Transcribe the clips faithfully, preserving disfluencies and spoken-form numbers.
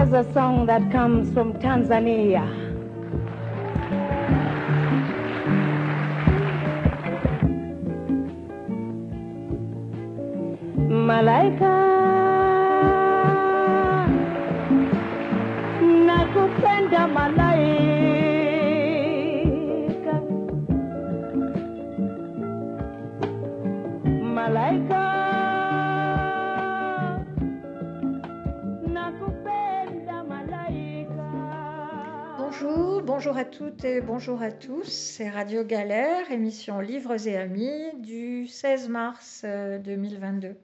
has a song that comes from Tanzania. Malaika, nakupenda malaika, malaika, nakupenda malaika. Bonjour, bonjour à toutes et bonjour à tous, c'est Radio Galère, émission Livres et Amis du seize mars deux mille vingt-deux.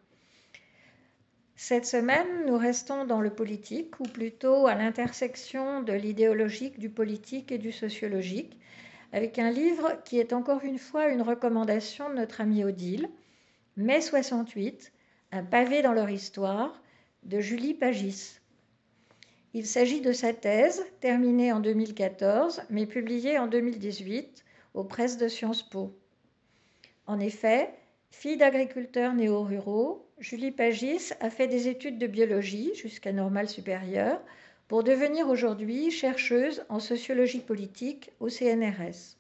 Cette semaine, nous restons dans le politique, ou plutôt à l'intersection de l'idéologique, du politique et du sociologique, avec un livre qui est encore une fois une recommandation de notre ami Odile, Mai soixante-huit, un pavé dans leur histoire, de Julie Pagis. Il s'agit de sa thèse, terminée en deux mille quatorze, mais publiée en deux mille dix-huit aux presses de Sciences Po. En effet, fille d'agriculteurs néo-ruraux, Julie Pagis a fait des études de biologie jusqu'à normale supérieure pour devenir aujourd'hui chercheuse en sociologie politique au C N R S.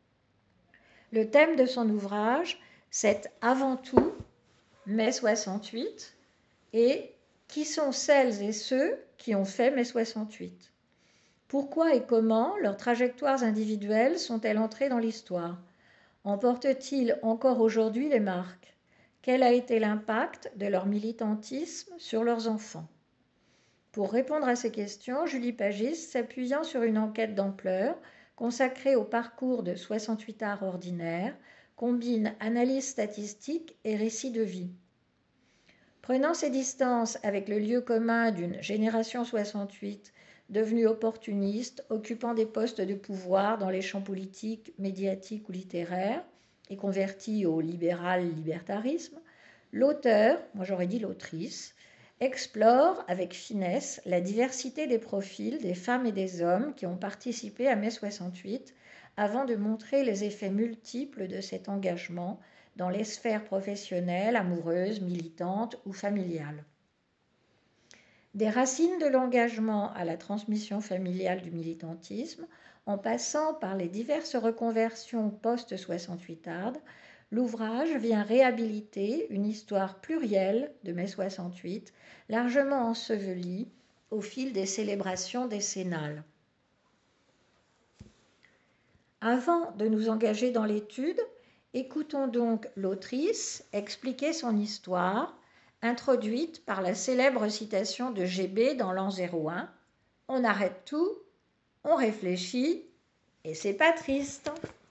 Le thème de son ouvrage, c'est avant tout Mai soixante-huit et qui sont celles et ceux qui ont fait Mai soixante-huit. Pourquoi et comment leurs trajectoires individuelles sont-elles entrées dans l'histoire ? En portent-ils encore aujourd'hui les marques ? Quel a été l'impact de leur militantisme sur leurs enfants ? Pour répondre à ces questions, Julie Pagis, s'appuyant sur une enquête d'ampleur consacrée au parcours de soixante-huit arts ordinaires, combine analyse statistique et récit de vie. Prenant ses distances avec le lieu commun d'une génération soixante-huit devenue opportuniste, occupant des postes de pouvoir dans les champs politiques, médiatiques ou littéraires, et convertie au libéral-libertarisme, l'auteur, moi j'aurais dit l'autrice, explore avec finesse la diversité des profils des femmes et des hommes qui ont participé à Mai soixante-huit avant de montrer les effets multiples de cet engagement dans les sphères professionnelles, amoureuses, militantes ou familiales. Des racines de l'engagement à la transmission familiale du militantisme, en passant par les diverses reconversions post-soixante-huitardes, l'ouvrage vient réhabiliter une histoire plurielle de Mai soixante-huit, largement ensevelie au fil des célébrations décennales. Avant de nous engager dans l'étude, écoutons donc l'autrice expliquer son histoire, introduite par la célèbre citation de G B dans l'an zéro un. On arrête tout, on réfléchit, et c'est pas triste.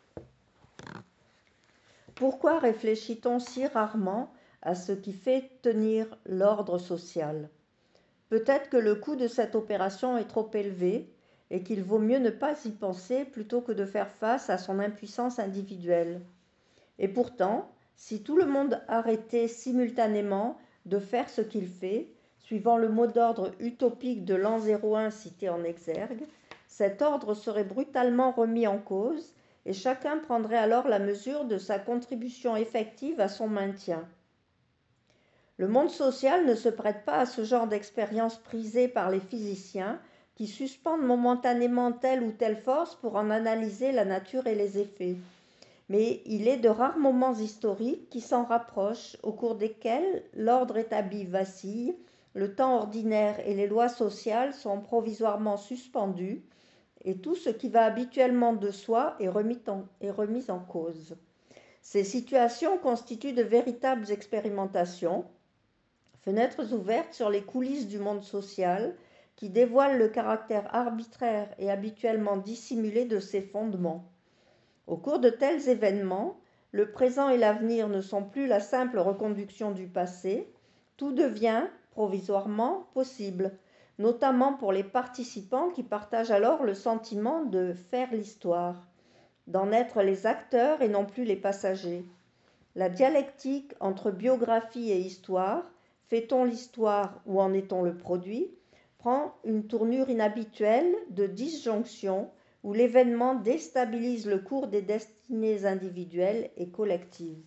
Pourquoi réfléchit-on si rarement à ce qui fait tenir l'ordre social ? Peut-être que le coût de cette opération est trop élevé et qu'il vaut mieux ne pas y penser plutôt que de faire face à son impuissance individuelle. Et pourtant, si tout le monde arrêtait simultanément de faire ce qu'il fait, suivant le mot d'ordre utopique de l'an zéro un cité en exergue, cet ordre serait brutalement remis en cause et chacun prendrait alors la mesure de sa contribution effective à son maintien. Le monde social ne se prête pas à ce genre d'expérience prisée par les physiciens qui suspendent momentanément telle ou telle force pour en analyser la nature et les effets. Mais il est de rares moments historiques qui s'en rapprochent, au cours desquels l'ordre établi vacille, le temps ordinaire et les lois sociales sont provisoirement suspendus, et tout ce qui va habituellement de soi est remis en, est remis en cause. Ces situations constituent de véritables expérimentations, fenêtres ouvertes sur les coulisses du monde social, qui dévoilent le caractère arbitraire et habituellement dissimulé de ses fondements. Au cours de tels événements, le présent et l'avenir ne sont plus la simple reconduction du passé, tout devient, provisoirement, possible, notamment pour les participants qui partagent alors le sentiment de faire l'histoire, d'en être les acteurs et non plus les passagers. La dialectique entre biographie et histoire, fait-on l'histoire ou en est-on le produit, prend une tournure inhabituelle de disjonction où l'événement déstabilise le cours des destinées individuelles et collectives.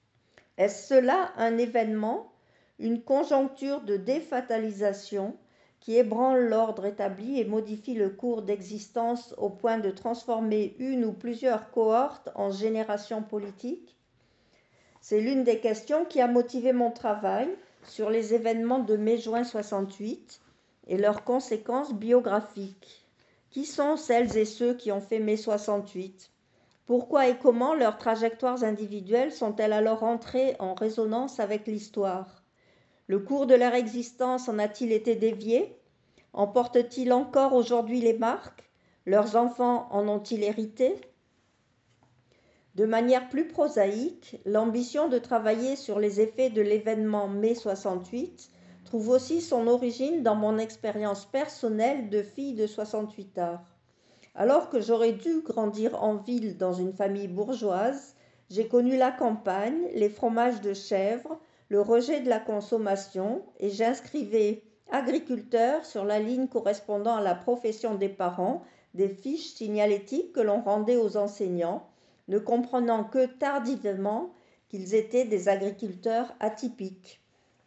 Est-ce cela un événement, une conjoncture de défatalisation qui ébranle l'ordre établi et modifie le cours d'existence au point de transformer une ou plusieurs cohortes en générations politiques? C'est l'une des questions qui a motivé mon travail sur les événements de mai-juin soixante-huit et leurs conséquences biographiques. Qui sont celles et ceux qui ont fait mai soixante-huit? Pourquoi et comment leurs trajectoires individuelles sont-elles alors entrées en résonance avec l'histoire? Le cours de leur existence en a-t-il été dévié? En portent-ils encore aujourd'hui les marques? Leurs enfants en ont-ils hérité? De manière plus prosaïque, l'ambition de travailler sur les effets de l'événement mai soixante-huit trouve aussi son origine dans mon expérience personnelle de fille de soixante-huitard. Alors que j'aurais dû grandir en ville dans une famille bourgeoise, j'ai connu la campagne, les fromages de chèvre, le rejet de la consommation, et j'inscrivais agriculteur sur la ligne correspondant à la profession des parents des fiches signalétiques que l'on rendait aux enseignants, ne comprenant que tardivement qu'ils étaient des agriculteurs atypiques.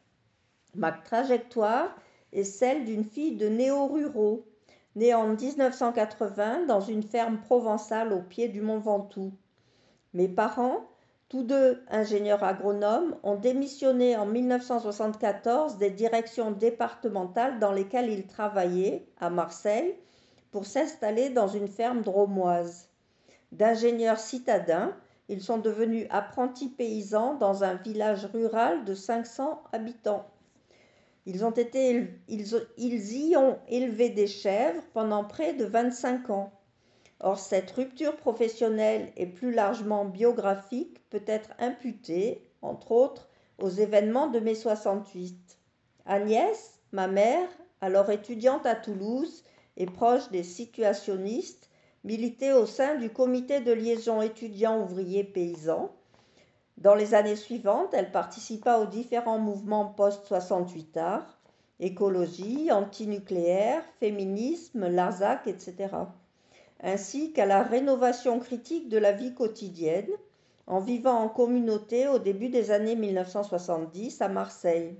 Ma trajectoire est celle d'une fille de néo-ruraux, née en dix-neuf cent quatre-vingts dans une ferme provençale au pied du Mont Ventoux. Mes parents, tous deux ingénieurs agronomes, ont démissionné en mille neuf cent soixante-quatorze des directions départementales dans lesquelles ils travaillaient, à Marseille, pour s'installer dans une ferme drômoise. D'ingénieurs citadins, ils sont devenus apprentis paysans dans un village rural de cinq cents habitants. Ils, ont été, ils, ils y ont élevé des chèvres pendant près de vingt-cinq ans. Or, cette rupture professionnelle et plus largement biographique peut être imputée, entre autres, aux événements de mai soixante-huit. Agnès, ma mère, alors étudiante à Toulouse et proche des situationnistes, militait au sein du comité de liaison étudiants ouvriers paysans. Dans les années suivantes, elle participa aux différents mouvements post-soixante-huitards, écologie, antinucléaire, féminisme, Larzac, et cetera, ainsi qu'à la rénovation critique de la vie quotidienne, en vivant en communauté au début des années mille neuf cent soixante-dix à Marseille.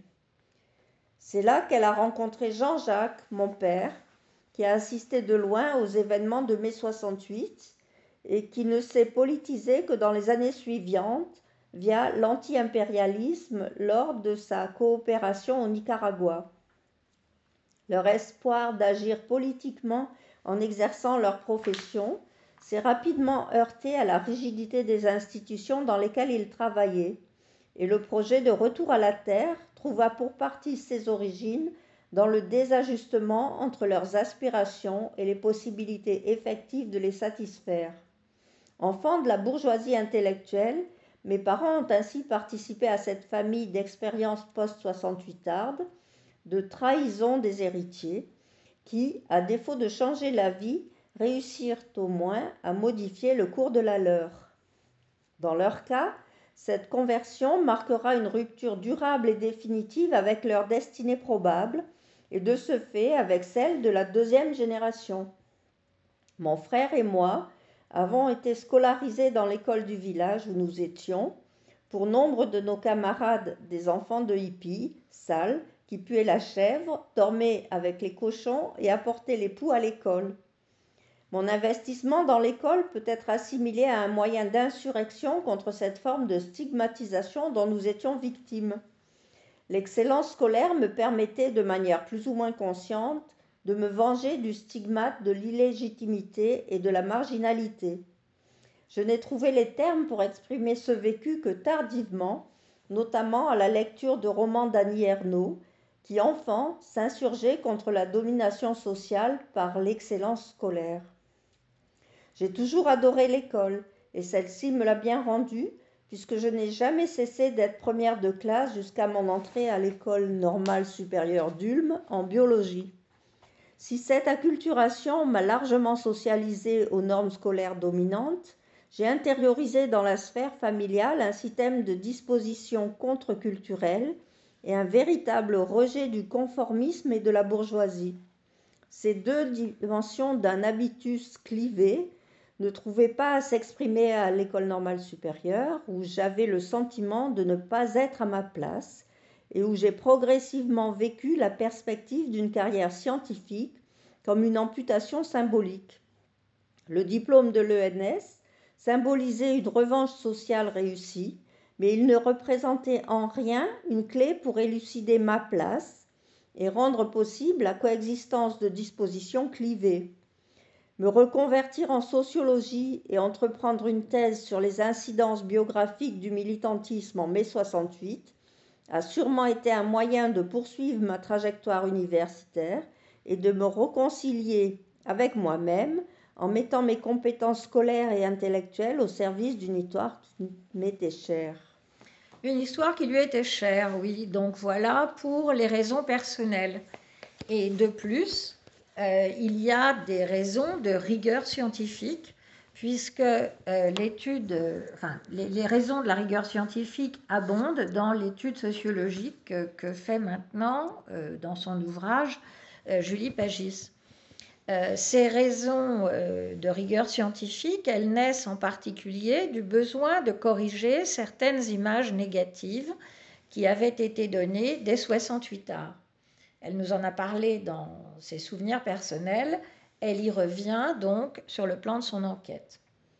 C'est là qu'elle a rencontré Jean-Jacques, mon père, qui a assisté de loin aux événements de mai soixante-huit et qui ne s'est politisé que dans les années suivantes via l'anti-impérialisme lors de sa coopération au Nicaragua. Leur espoir d'agir politiquement en exerçant leur profession s'est rapidement heurté à la rigidité des institutions dans lesquelles ils travaillaient, et le projet de retour à la terre trouva pour partie ses origines dans le désajustement entre leurs aspirations et les possibilités effectives de les satisfaire. Enfants de la bourgeoisie intellectuelle, mes parents ont ainsi participé à cette famille d'expériences post-soixante-huitardes, de trahison des héritiers, qui, à défaut de changer la vie, réussirent au moins à modifier le cours de la leur. Dans leur cas, cette conversion marquera une rupture durable et définitive avec leur destinée probable, et de ce fait avec celle de la deuxième génération. Mon frère et moi avons été scolarisés dans l'école du village où nous étions. Pour nombre de nos camarades, des enfants de hippies, sales, qui puaient la chèvre, dormaient avec les cochons et apportaient les poux à l'école. Mon investissement dans l'école peut être assimilé à un moyen d'insurrection contre cette forme de stigmatisation dont nous étions victimes. L'excellence scolaire me permettait, de manière plus ou moins consciente, de me venger du stigmate de l'illégitimité et de la marginalité. Je n'ai trouvé les termes pour exprimer ce vécu que tardivement, notamment à la lecture de romans d'Annie Ernaux, qui, enfant, s'insurgeait contre la domination sociale par l'excellence scolaire. J'ai toujours adoré l'école, et celle-ci me l'a bien rendue, puisque je n'ai jamais cessé d'être première de classe jusqu'à mon entrée à l'école normale supérieure d'Ulm en biologie. Si cette acculturation m'a largement socialisée aux normes scolaires dominantes, j'ai intériorisé dans la sphère familiale un système de dispositions contre-culturelles et un véritable rejet du conformisme et de la bourgeoisie. Ces deux dimensions d'un habitus clivé ne trouvaient pas à s'exprimer à l'école normale supérieure, où j'avais le sentiment de ne pas être à ma place et où j'ai progressivement vécu la perspective d'une carrière scientifique comme une amputation symbolique. Le diplôme de l'E N S symbolisait une revanche sociale réussie, mais il ne représentait en rien une clé pour élucider ma place et rendre possible la coexistence de dispositions clivées. Me reconvertir en sociologie et entreprendre une thèse sur les incidences biographiques du militantisme en mai soixante-huit a sûrement été un moyen de poursuivre ma trajectoire universitaire et de me réconcilier avec moi-même en mettant mes compétences scolaires et intellectuelles au service d'une histoire qui m'était chère. Une histoire qui lui était chère, oui. Donc voilà pour les raisons personnelles. Et de plus, euh, il y a des raisons de rigueur scientifique, puisque euh, l'étude, enfin, les, les raisons de la rigueur scientifique abondent dans l'étude sociologique que, que fait maintenant, euh, dans son ouvrage, euh, Julie Pagis. Euh, ces raisons euh, de rigueur scientifique, elles naissent en particulier du besoin de corriger certaines images négatives qui avaient été données dès soixante-huit art. Elle nous en a parlé dans ses souvenirs personnels. Elle y revient donc sur le plan de son enquête.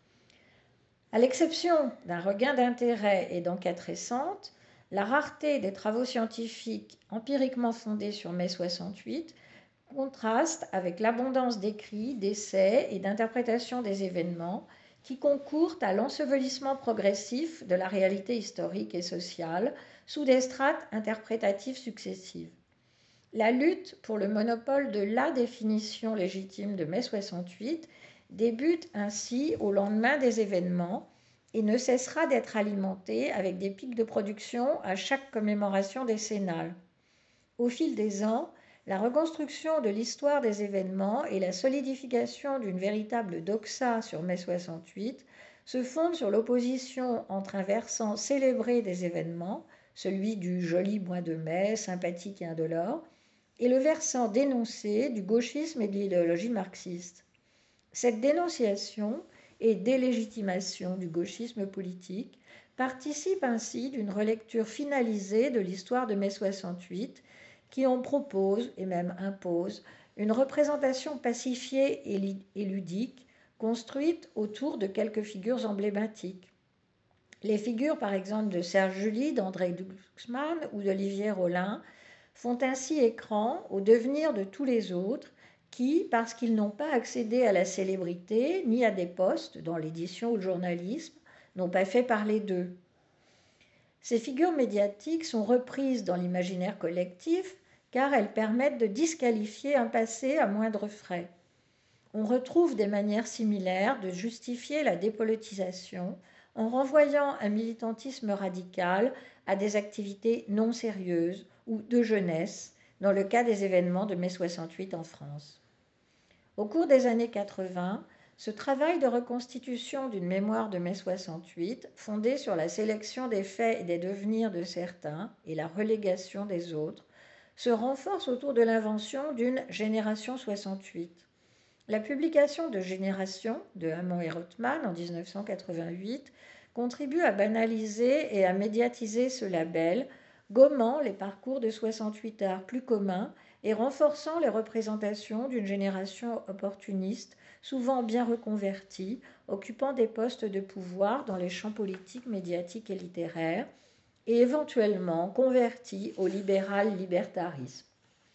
À l'exception d'un regain d'intérêt et d'enquêtes récentes, la rareté des travaux scientifiques empiriquement fondés sur mai soixante-huit contraste avec l'abondance d'écrits, d'essais et d'interprétations des événements qui concourent à l'ensevelissement progressif de la réalité historique et sociale sous des strates interprétatives successives. La lutte pour le monopole de la définition légitime de mai soixante-huit débute ainsi au lendemain des événements et ne cessera d'être alimentée avec des pics de production à chaque commémoration décennale. Au fil des ans, la reconstruction de l'histoire des événements et la solidification d'une véritable doxa sur mai soixante-huit se fondent sur l'opposition entre un versant célébré des événements, celui du joli mois de mai, sympathique et indolore, et le versant dénoncé du gauchisme et de l'idéologie marxiste. Cette dénonciation et délégitimation du gauchisme politique participe ainsi d'une relecture finalisée de l'histoire de mai soixante-huit qui en propose et même impose une représentation pacifiée et ludique construite autour de quelques figures emblématiques. Les figures par exemple de Serge July, d'André Glucksmann ou d'Olivier Rollin font ainsi écran au devenir de tous les autres qui, parce qu'ils n'ont pas accédé à la célébrité ni à des postes dans l'édition ou le journalisme, n'ont pas fait parler d'eux. Ces figures médiatiques sont reprises dans l'imaginaire collectif car elles permettent de disqualifier un passé à moindre frais. On retrouve des manières similaires de justifier la dépolitisation en renvoyant un militantisme radical à des activités non sérieuses ou de jeunesse, dans le cas des événements de mai soixante-huit en France. Au cours des années quatre-vingts, ce travail de reconstitution d'une mémoire de mai soixante-huit, fondé sur la sélection des faits et des devenirs de certains et la relégation des autres, se renforce autour de l'invention d'une génération soixante-huit. La publication de Génération de Hamon et Rothman en dix-neuf cent quatre-vingt-huit contribue à banaliser et à médiatiser ce label, gommant les parcours de soixante-huit arts plus communs et renforçant les représentations d'une génération opportuniste, souvent bien reconvertie, occupant des postes de pouvoir dans les champs politiques, médiatiques et littéraires, et éventuellement convertie au libéral-libertarisme.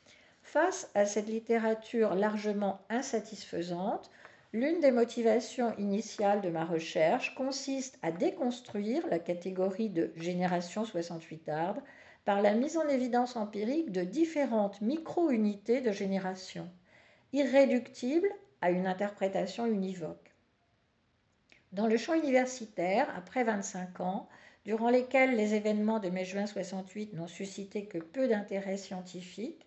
Face à cette littérature largement insatisfaisante, l'une des motivations initiales de ma recherche consiste à déconstruire la catégorie de génération soixante-huitarde par la mise en évidence empirique de différentes micro-unités de génération, irréductibles à une interprétation univoque. Dans le champ universitaire, après vingt-cinq ans, durant lesquels les événements de mai-juin soixante-huit n'ont suscité que peu d'intérêt scientifique,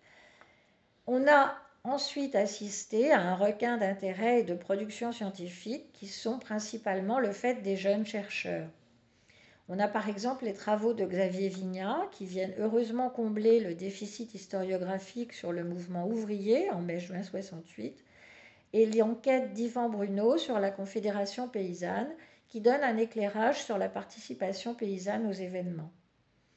on a ensuite assisté à un regain d'intérêt et de production scientifique qui sont principalement le fait des jeunes chercheurs. On a par exemple les travaux de Xavier Vignat qui viennent heureusement combler le déficit historiographique sur le mouvement ouvrier en mai-juin soixante-huit et l'enquête d'Yvan Bruno sur la Confédération paysanne qui donne un éclairage sur la participation paysanne aux événements.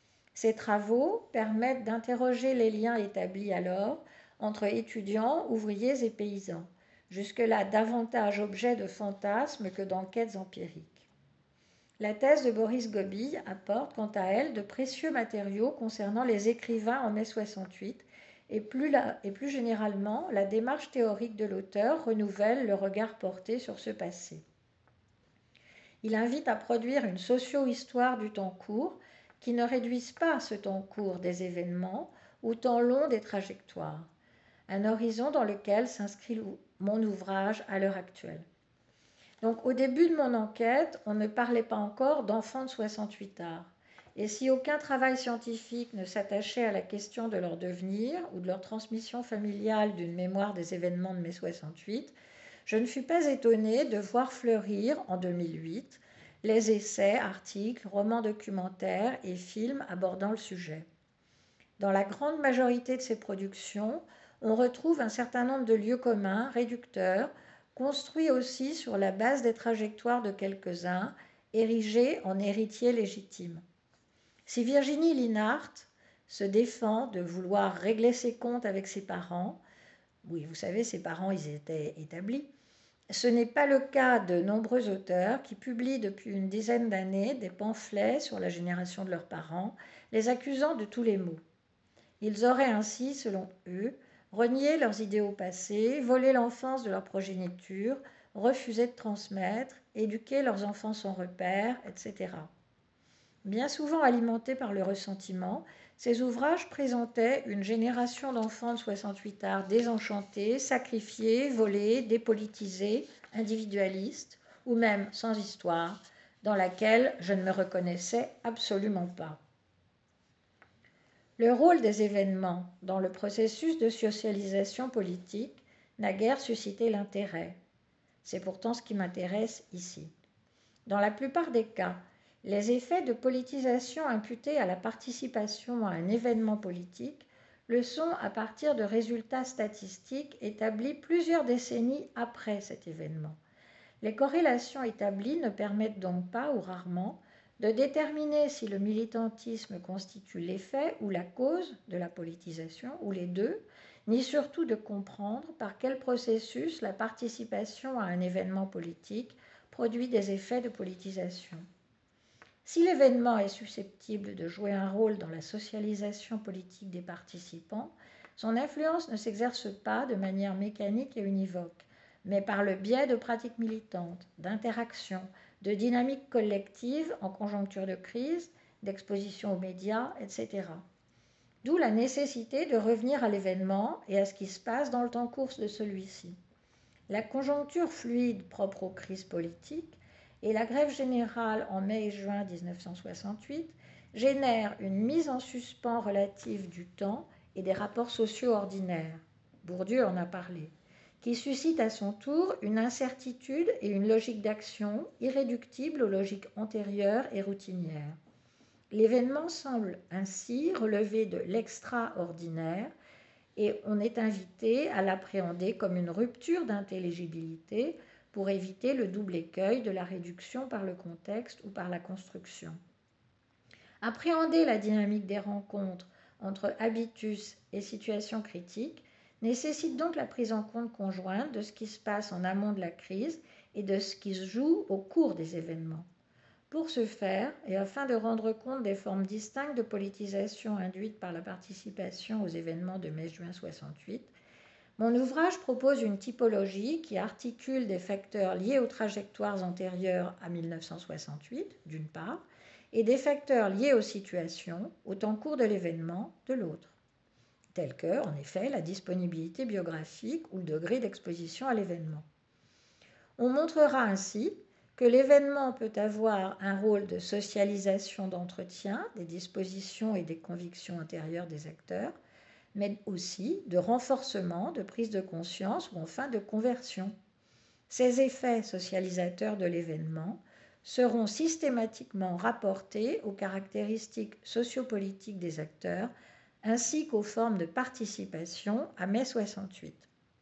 Ces travaux permettent d'interroger les liens établis alors entre étudiants, ouvriers et paysans, jusque-là davantage objet de fantasmes que d'enquêtes empiriques. La thèse de Boris Gobille apporte quant à elle de précieux matériaux concernant les écrivains en mai soixante-huit et plus, la, et plus généralement, la démarche théorique de l'auteur renouvelle le regard porté sur ce passé. Il invite à produire une socio-histoire du temps court qui ne réduise pas ce temps court des événements au temps long des trajectoires, un horizon dans lequel s'inscrit mon ouvrage à l'heure actuelle. Donc, au début de mon enquête, on ne parlait pas encore d'enfants de soixante-huit arts. Et si aucun travail scientifique ne s'attachait à la question de leur devenir ou de leur transmission familiale d'une mémoire des événements de mai soixante-huit, je ne fus pas étonnée de voir fleurir en deux mille huit les essais, articles, romans documentaires et films abordant le sujet. Dans la grande majorité de ces productions, on retrouve un certain nombre de lieux communs, réducteurs, construits aussi sur la base des trajectoires de quelques-uns, érigés en héritiers légitimes. Si Virginie Linhart se défend de vouloir régler ses comptes avec ses parents, oui, vous savez, ses parents, ils étaient établis, ce n'est pas le cas de nombreux auteurs qui publient depuis une dizaine d'années des pamphlets sur la génération de leurs parents, les accusant de tous les maux. Ils auraient ainsi, selon eux, renié leurs idéaux passés, volé l'enfance de leur progéniture, refusé de transmettre, éduqué leurs enfants sans repère, et cetera. Bien souvent alimentés par le ressentiment, ces ouvrages présentaient une génération d'enfants de soixante-huit arts désenchantés, sacrifiés, volés, dépolitisés, individualistes, ou même sans histoire, dans laquelle je ne me reconnaissais absolument pas. Le rôle des événements dans le processus de socialisation politique n'a guère suscité l'intérêt. C'est pourtant ce qui m'intéresse ici. Dans la plupart des cas, les effets de politisation imputés à la participation à un événement politique le sont à partir de résultats statistiques établis plusieurs décennies après cet événement. Les corrélations établies ne permettent donc pas, ou rarement, de déterminer si le militantisme constitue l'effet ou la cause de la politisation, ou les deux, ni surtout de comprendre par quel processus la participation à un événement politique produit des effets de politisation. Si l'événement est susceptible de jouer un rôle dans la socialisation politique des participants, son influence ne s'exerce pas de manière mécanique et univoque, mais par le biais de pratiques militantes, d'interactions, de dynamiques collectives en conjoncture de crise, d'exposition aux médias, et cetera. D'où la nécessité de revenir à l'événement et à ce qui se passe dans le temps court de celui-ci. La conjoncture fluide propre aux crises politiques et la grève générale en mai et juin dix-neuf cent soixante-huit génèrent une mise en suspens relative du temps et des rapports sociaux ordinaires. Bourdieu en a parlé, qui suscite à son tour une incertitude et une logique d'action irréductibles aux logiques antérieures et routinières. L'événement semble ainsi relever de l'extraordinaire et on est invité à l'appréhender comme une rupture d'intelligibilité pour éviter le double écueil de la réduction par le contexte ou par la construction. Appréhender la dynamique des rencontres entre habitus et situation critique nécessite donc la prise en compte conjointe de ce qui se passe en amont de la crise et de ce qui se joue au cours des événements. Pour ce faire, et afin de rendre compte des formes distinctes de politisation induites par la participation aux événements de mai-juin soixante-huit, mon ouvrage propose une typologie qui articule des facteurs liés aux trajectoires antérieures à mille neuf cent soixante-huit, d'une part, et des facteurs liés aux situations, au temps court de l'événement, de l'autre, tels que, en effet, la disponibilité biographique ou le degré d'exposition à l'événement. On montrera ainsi que l'événement peut avoir un rôle de socialisation d'entretien des dispositions et des convictions intérieures des acteurs, mais aussi de renforcement, de prise de conscience ou enfin de conversion. Ces effets socialisateurs de l'événement seront systématiquement rapportés aux caractéristiques sociopolitiques des acteurs ainsi qu'aux formes de participation à mai soixante-huit.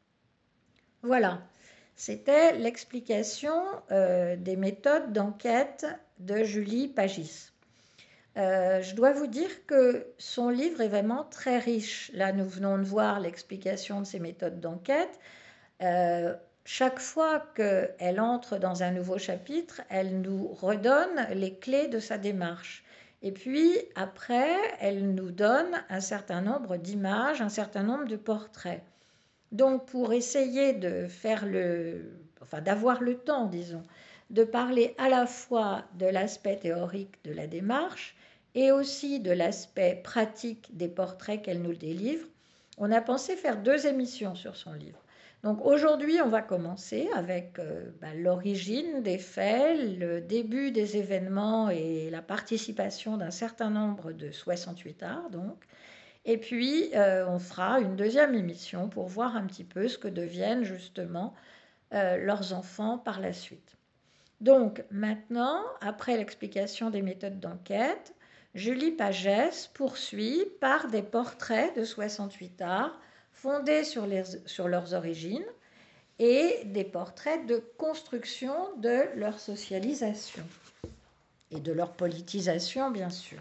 Voilà. C'était l'explication euh, des méthodes d'enquête de Julie Pagis. Euh, je dois vous dire que son livre est vraiment très riche. Là, nous venons de voir l'explication de ses méthodes d'enquête. Euh, chaque fois qu'elle entre dans un nouveau chapitre, elle nous redonne les clés de sa démarche. Et puis après, elle nous donne un certain nombre d'images, un certain nombre de portraits. Donc pour essayer de faire le, enfin d'avoir le temps, disons, de parler à la fois de l'aspect théorique de la démarche et aussi de l'aspect pratique des portraits qu'elle nous délivre, on a pensé faire deux émissions sur son livre. Donc aujourd'hui, on va commencer avec euh, bah, l'origine des faits, le début des événements et la participation d'un certain nombre de soixante-huit arts, donc. Et puis, euh, on fera une deuxième émission pour voir un petit peu ce que deviennent justement euh, leurs enfants par la suite. Donc maintenant, après l'explication des méthodes d'enquête, Julie Pagès poursuit par des portraits de soixante-huit arts fondés sur, les, sur leurs origines et des portraits de construction de leur socialisation et de leur politisation, bien sûr.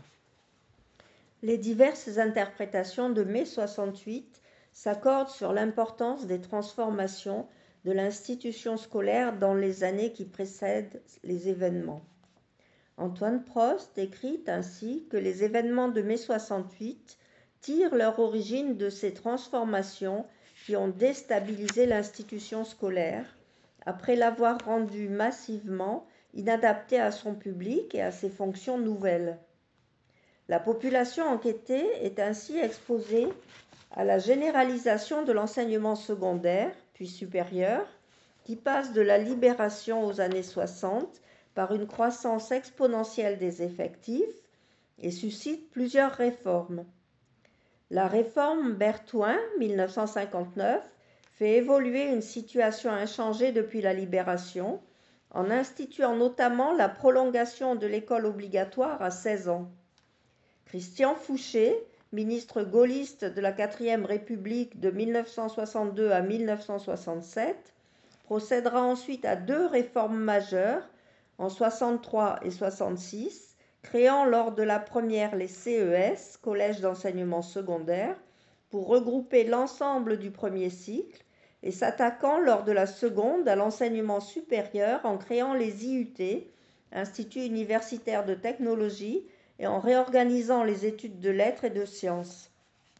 Les diverses interprétations de mai soixante-huit s'accordent sur l'importance des transformations de l'institution scolaire dans les années qui précèdent les événements. Antoine Prost écrit ainsi que les événements de mai soixante-huit tirent leur origine de ces transformations qui ont déstabilisé l'institution scolaire après l'avoir rendue massivement inadaptée à son public et à ses fonctions nouvelles. La population enquêtée est ainsi exposée à la généralisation de l'enseignement secondaire, puis supérieur, qui passe de la libération aux années soixante par une croissance exponentielle des effectifs et suscite plusieurs réformes. La réforme Berthoin, mille neuf cent cinquante-neuf, fait évoluer une situation inchangée depuis la libération, en instituant notamment la prolongation de l'école obligatoire à seize ans. Christian Fouché, ministre gaulliste de la quatrième République de mille neuf cent soixante-deux à mille neuf cent soixante-sept, procédera ensuite à deux réformes majeures en soixante-trois et soixante-six, créant lors de la première les C E S, collèges d'enseignement secondaire, pour regrouper l'ensemble du premier cycle, et s'attaquant lors de la seconde à l'enseignement supérieur en créant les I U T, Instituts universitaires de technologie, et en réorganisant les études de lettres et de sciences.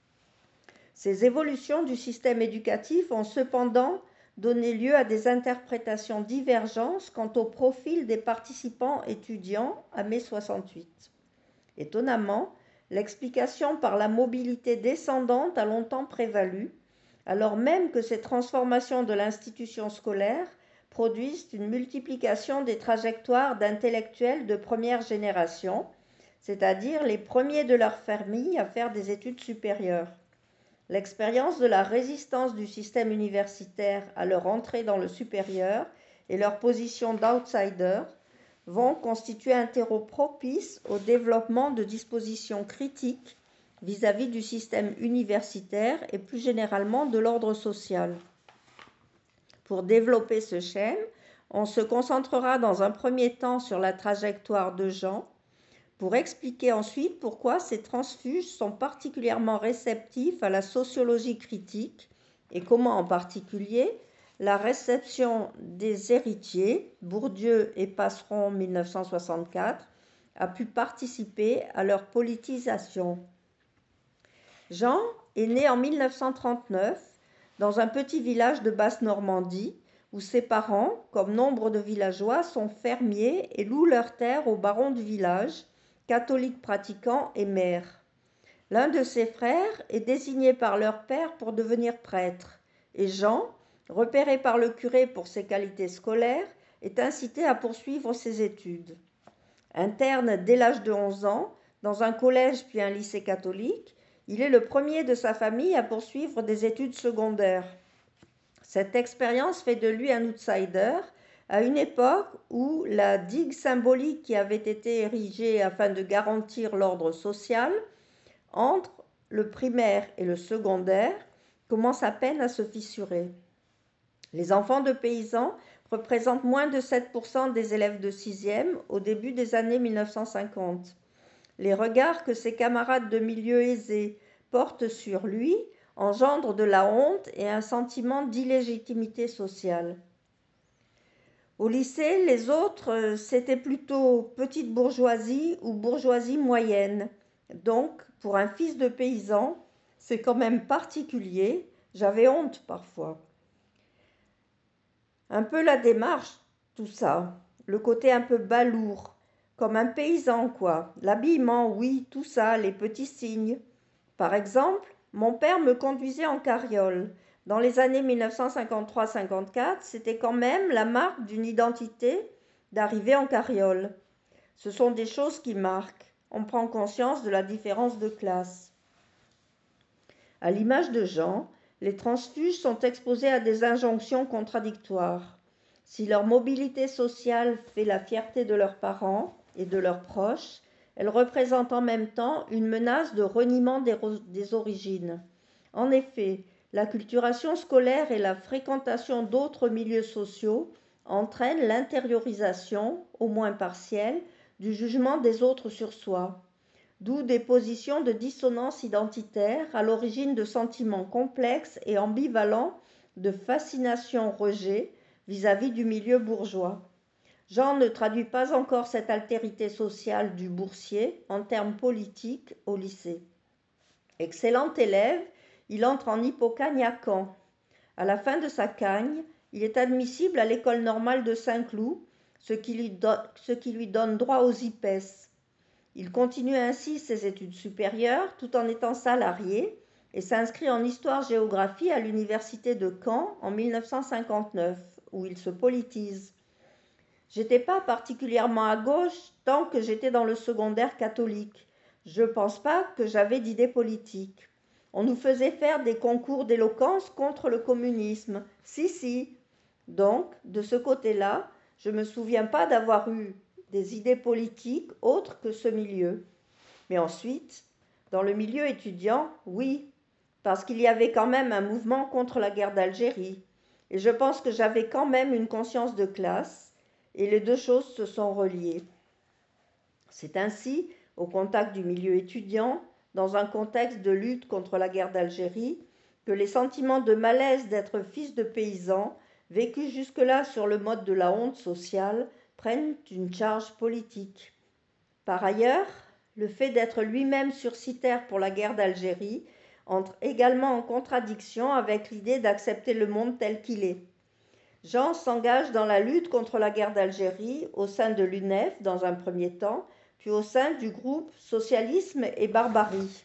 Ces évolutions du système éducatif ont cependant donné lieu à des interprétations divergentes quant au profil des participants étudiants à mai soixante-huit. Étonnamment, l'explication par la mobilité descendante a longtemps prévalu, alors même que ces transformations de l'institution scolaire produisent une multiplication des trajectoires d'intellectuels de première génération, c'est-à-dire les premiers de leur famille à faire des études supérieures. L'expérience de la résistance du système universitaire à leur entrée dans le supérieur et leur position d'outsiders vont constituer un terreau propice au développement de dispositions critiques vis-à-vis du système universitaire et plus généralement de l'ordre social. Pour développer ce schème, on se concentrera dans un premier temps sur la trajectoire de Jean, pour expliquer ensuite pourquoi ces transfuges sont particulièrement réceptifs à la sociologie critique et comment en particulier la réception des héritiers, Bourdieu et Passeron mille neuf cent soixante-quatre, a pu participer à leur politisation. Jean est né en mille neuf cent trente-neuf dans un petit village de Basse-Normandie où ses parents, comme nombre de villageois, sont fermiers et louent leurs terres au baron du village, catholique pratiquant et maire. L'un de ses frères est désigné par leur père pour devenir prêtre, et Jean, repéré par le curé pour ses qualités scolaires, est incité à poursuivre ses études. Interne dès l'âge de onze ans, dans un collège puis un lycée catholique, il est le premier de sa famille à poursuivre des études secondaires. Cette expérience fait de lui un outsider, à une époque où la digue symbolique qui avait été érigée afin de garantir l'ordre social entre le primaire et le secondaire commence à peine à se fissurer. Les enfants de paysans représentent moins de sept pour cent des élèves de sixième au début des années mille neuf cent cinquante. les regards que ses camarades de milieu aisé portent sur lui engendrent de la honte et un sentiment d'illégitimité sociale. Au lycée, les autres, c'était plutôt petite bourgeoisie ou bourgeoisie moyenne. Donc, pour un fils de paysan, c'est quand même particulier, j'avais honte parfois. Un peu la démarche, tout ça, le côté un peu balourd, comme un paysan quoi, l'habillement, oui, tout ça, les petits signes. Par exemple, mon père me conduisait en carriole. Dans les années mille neuf cent cinquante-trois cinquante-quatre, c'était quand même la marque d'une identité d'arriver en carriole. Ce sont des choses qui marquent. On prend conscience de la différence de classe. À l'image de Jean, les transfuges sont exposés à des injonctions contradictoires. Si leur mobilité sociale fait la fierté de leurs parents et de leurs proches, elle représente en même temps une menace de reniement des, des origines. En effet, l'acculturation scolaire et la fréquentation d'autres milieux sociaux entraînent l'intériorisation, au moins partielle, du jugement des autres sur soi, d'où des positions de dissonance identitaire à l'origine de sentiments complexes et ambivalents de fascination-rejet vis-à-vis du milieu bourgeois. Jean ne traduit pas encore cette altérité sociale du boursier en termes politiques au lycée. Excellent élève, il entre en hypocagne à Caen. À la fin de sa cagne, il est admissible à l'école normale de Saint-Cloud, ce qui lui, do- ce qui lui donne droit aux I P E S. Il continue ainsi ses études supérieures tout en étant salarié et s'inscrit en histoire-géographie à l'université de Caen en mille neuf cent cinquante-neuf, où il se politise. J'étais pas particulièrement à gauche tant que j'étais dans le secondaire catholique. Je pense pas que j'avais d'idées politiques. On nous faisait faire des concours d'éloquence contre le communisme. Si, si. Donc, de ce côté-là, je me souviens pas d'avoir eu des idées politiques autres que ce milieu. Mais ensuite, dans le milieu étudiant, oui, parce qu'il y avait quand même un mouvement contre la guerre d'Algérie. Et je pense que j'avais quand même une conscience de classe, et les deux choses se sont reliées. C'est ainsi, au contact du milieu étudiant, dans un contexte de lutte contre la guerre d'Algérie, que les sentiments de malaise d'être fils de paysan, vécus jusque-là sur le mode de la honte sociale, prennent une charge politique. Par ailleurs, le fait d'être lui-même sursitaire pour la guerre d'Algérie entre également en contradiction avec l'idée d'accepter le monde tel qu'il est. Jean s'engage dans la lutte contre la guerre d'Algérie au sein de l'U N E F dans un premier temps, puis au sein du groupe Socialisme et Barbarie.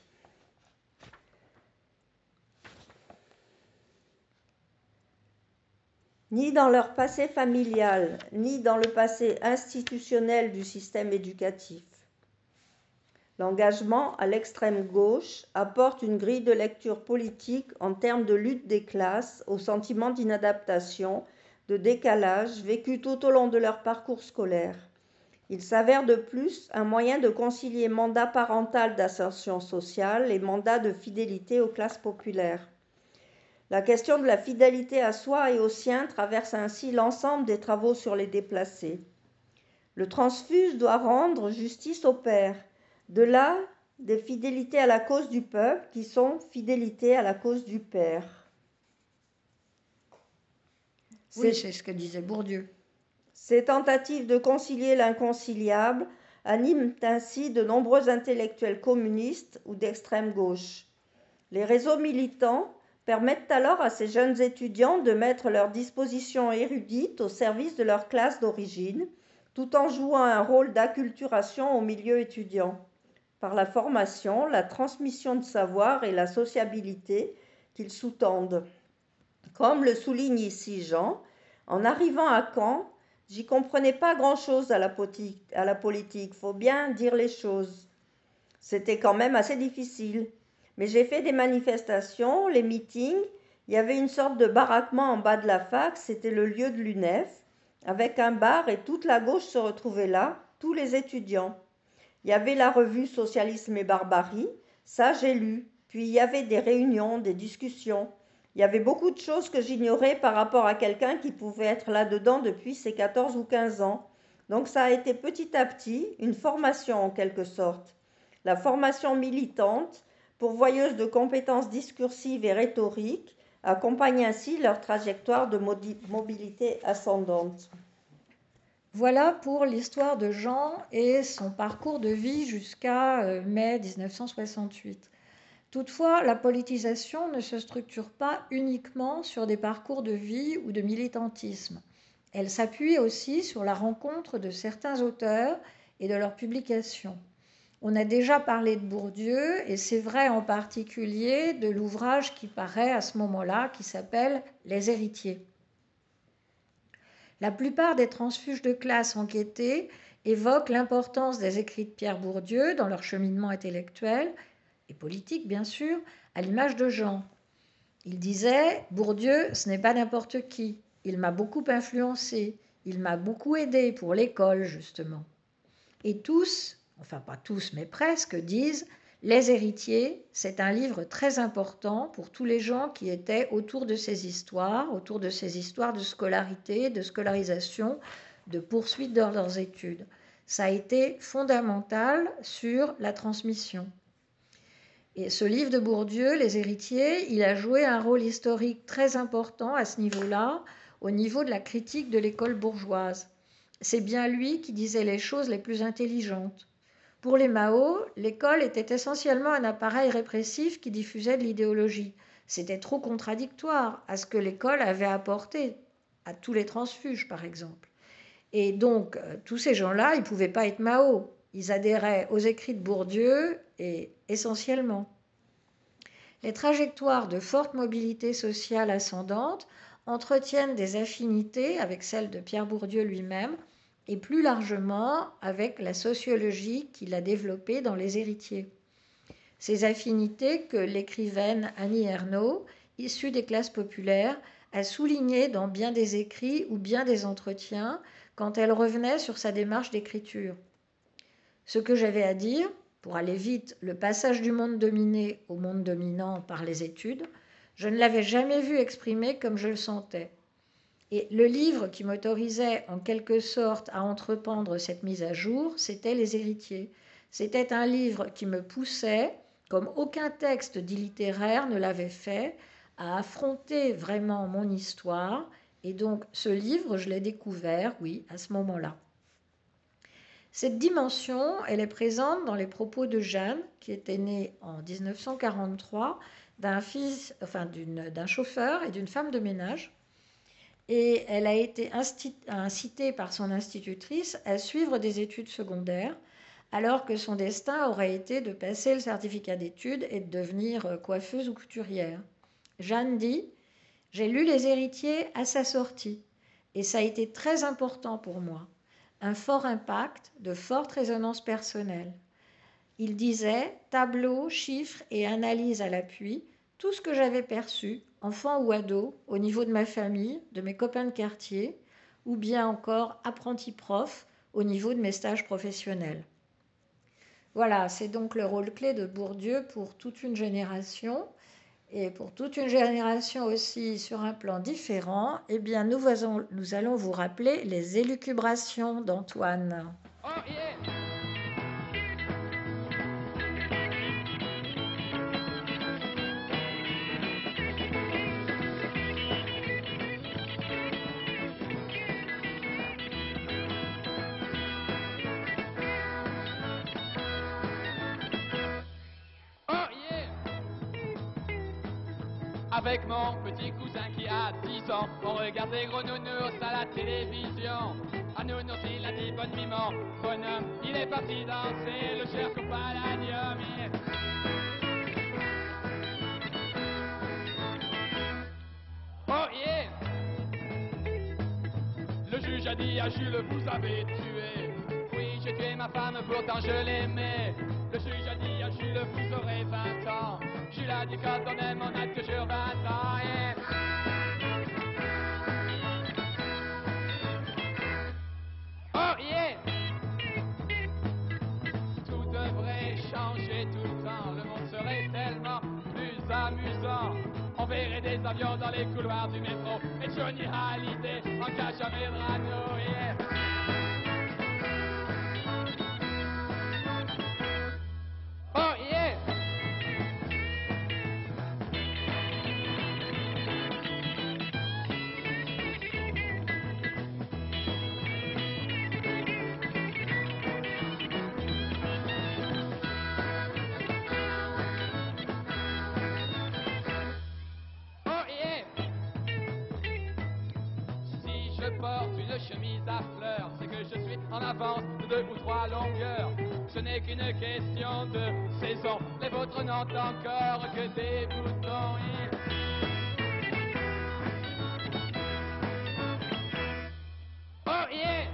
Ni dans leur passé familial, ni dans le passé institutionnel du système éducatif. L'engagement à l'extrême gauche apporte une grille de lecture politique en termes de lutte des classes au sentiment d'inadaptation, de décalage vécu tout au long de leur parcours scolaire. Il s'avère de plus un moyen de concilier mandat parental d'ascension sociale et mandat de fidélité aux classes populaires. La question de la fidélité à soi et aux siens traverse ainsi l'ensemble des travaux sur les déplacés. Le transfuse doit rendre justice au père. De là, des fidélités à la cause du peuple qui sont fidélités à la cause du père. Oui, c'est ce que disait Bourdieu. Ces tentatives de concilier l'inconciliable animent ainsi de nombreux intellectuels communistes ou d'extrême gauche. Les réseaux militants permettent alors à ces jeunes étudiants de mettre leurs dispositions érudites au service de leur classe d'origine, tout en jouant un rôle d'acculturation au milieu étudiant, par la formation, la transmission de savoir et la sociabilité qu'ils sous-tendent. Comme le souligne ici Jean, en arrivant à Caen, j'y comprenais pas grand-chose à la politique, à la politique, faut bien dire les choses. C'était quand même assez difficile. Mais j'ai fait des manifestations, les meetings, il y avait une sorte de baraquement en bas de la fac, c'était le lieu de l'U N E F, avec un bar et toute la gauche se retrouvait là, tous les étudiants. Il y avait la revue Socialisme et Barbarie, ça j'ai lu, puis il y avait des réunions, des discussions. Il y avait beaucoup de choses que j'ignorais par rapport à quelqu'un qui pouvait être là-dedans depuis ses quatorze ou quinze ans. Donc ça a été petit à petit une formation en quelque sorte. la formation militante, pourvoyeuse de compétences discursives et rhétoriques, accompagne ainsi leur trajectoire de mobilité ascendante. Voilà pour l'histoire de Jean et son parcours de vie jusqu'à mai dix-neuf cent soixante-huit. Toutefois, la politisation ne se structure pas uniquement sur des parcours de vie ou de militantisme. Elle s'appuie aussi sur la rencontre de certains auteurs et de leurs publications. On a déjà parlé de Bourdieu, et c'est vrai en particulier de l'ouvrage qui paraît à ce moment-là, qui s'appelle « Les héritiers ». La plupart des transfuges de classe enquêtés évoquent l'importance des écrits de Pierre Bourdieu dans leur cheminement intellectuel et politique, bien sûr, à l'image de Jean. Il disait « Bourdieu, ce n'est pas n'importe qui. Il m'a beaucoup influencé. Il m'a beaucoup aidé pour l'école, justement. » Et tous, enfin pas tous, mais presque, disent « Les héritiers, c'est un livre très important pour tous les gens qui étaient autour de ces histoires, autour de ces histoires de scolarité, de scolarisation, de poursuite de leurs études. Ça a été fondamental sur la transmission. » Et ce livre de Bourdieu, Les héritiers, il a joué un rôle historique très important à ce niveau-là, au niveau de la critique de l'école bourgeoise. C'est bien lui qui disait les choses les plus intelligentes. Pour les Mao, l'école était essentiellement un appareil répressif qui diffusait de l'idéologie. C'était trop contradictoire à ce que l'école avait apporté à tous les transfuges, par exemple. Et donc, tous ces gens-là, ils ne pouvaient pas être Mao. Ils adhéraient aux écrits de Bourdieu et essentiellement. Les trajectoires de forte mobilité sociale ascendante entretiennent des affinités avec celles de Pierre Bourdieu lui-même et plus largement avec la sociologie qu'il a développée dans Les héritiers. Ces affinités que l'écrivaine Annie Ernaux, issue des classes populaires, a soulignées dans bien des écrits ou bien des entretiens quand elle revenait sur sa démarche d'écriture. Ce que j'avais à dire, pour aller vite, le passage du monde dominé au monde dominant par les études, je ne l'avais jamais vu exprimé comme je le sentais. Et le livre qui m'autorisait en quelque sorte à entreprendre cette mise à jour, c'était Les héritiers. C'était un livre qui me poussait, comme aucun texte dit littéraire ne l'avait fait, à affronter vraiment mon histoire. Et donc ce livre, je l'ai découvert, oui, à ce moment-là. Cette dimension, elle est présente dans les propos de Jeanne, qui était née en dix-neuf cent quarante-trois, d'un fils, enfin d'une, d'un chauffeur et d'une femme de ménage. Et elle a été incitée par son institutrice à suivre des études secondaires, alors que son destin aurait été de passer le certificat d'études et de devenir coiffeuse ou couturière. Jeanne dit « J'ai lu Les héritiers à sa sortie, et ça a été très important pour moi. Un fort impact, de forte résonance personnelle. Il disait, tableaux, chiffres et analyses à l'appui, tout ce que j'avais perçu, enfant ou ado, au niveau de ma famille, de mes copains de quartier, ou bien encore apprenti prof au niveau de mes stages professionnels. » Voilà, c'est donc le rôle clé de Bourdieu pour toute une génération. Et pour toute une génération aussi sur un plan différent, eh bien nous, voisons, nous allons vous rappeler les élucubrations d'Antoine. Oh, yeah. Avec mon petit cousin qui a dix ans, on regarde des gros nounours à la télévision. Un nounours, il a dit bonne nuit mon bonhomme, il est parti danser le cher au palladium. Oh yeah! Le juge a dit à Jules, vous avez tué. Oui, j'ai tué ma femme, pourtant je l'aimais. Le juge a dit à Jules, vous aurez vingt ans. Jules a dit quand on aime, on a toujours vingt ans. Yeah. Oh yeah! Tout devrait changer tout le temps. Le monde serait tellement plus amusant. On verrait des avions dans les couloirs du métro. Et Johnny Hallyday en cache à Medrano. Yeah. je porte une chemise à fleurs, c'est que je suis en avance de deux ou trois longueurs. Ce n'est qu'une question de saison, les vôtres n'ont encore que des boutons. Oh yeah!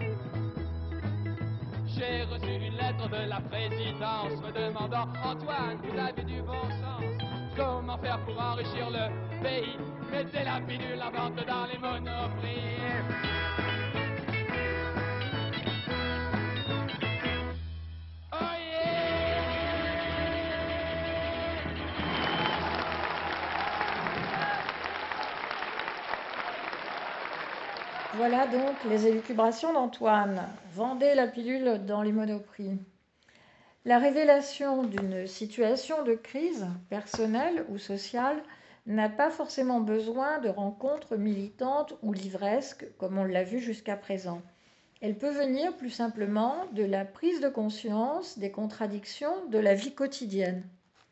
J'ai reçu une lettre de la présidence me demandant « Antoine, vous avez du bon sens. Comment faire pour enrichir le pays? Mettez la pilule en vente dans les monoprix. » Oh yeah! Voilà donc les élucubrations d'Antoine. Vendez la pilule dans les monoprix. La révélation d'une situation de crise personnelle ou sociale n'a pas forcément besoin de rencontres militantes ou livresques comme on l'a vu jusqu'à présent. Elle peut venir plus simplement de la prise de conscience des contradictions de la vie quotidienne.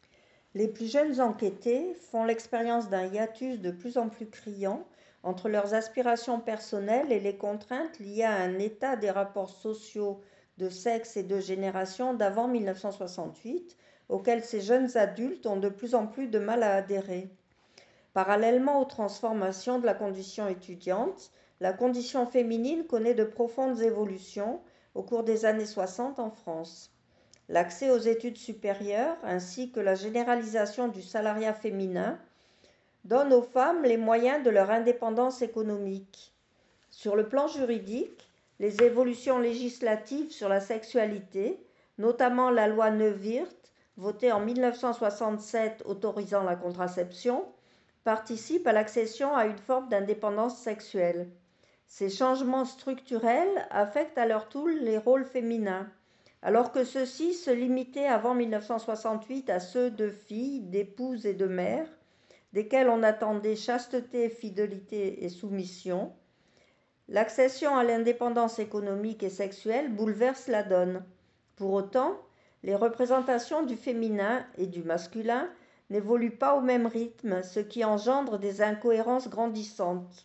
Les plus jeunes enquêtés font l'expérience d'un hiatus de plus en plus criant entre leurs aspirations personnelles et les contraintes liées à un état des rapports sociaux de sexe et de génération d'avant mille neuf cent soixante-huit, auxquels ces jeunes adultes ont de plus en plus de mal à adhérer. Parallèlement aux transformations de la condition étudiante, la condition féminine connaît de profondes évolutions au cours des années soixante en France. L'accès aux études supérieures ainsi que la généralisation du salariat féminin donnent aux femmes les moyens de leur indépendance économique. Sur le plan juridique, les évolutions législatives sur la sexualité, notamment la loi Neuwirth, votée en mille neuf cent soixante-sept autorisant la contraception, participent à l'accession à une forme d'indépendance sexuelle. Ces changements structurels affectent à leur tour les rôles féminins, alors que ceux-ci se limitaient avant mille neuf cent soixante-huit à ceux de filles, d'épouses et de mères, desquelles on attendait chasteté, fidélité et soumission. L'accession à l'indépendance économique et sexuelle bouleverse la donne. Pour autant, les représentations du féminin et du masculin n'évoluent pas au même rythme, ce qui engendre des incohérences grandissantes.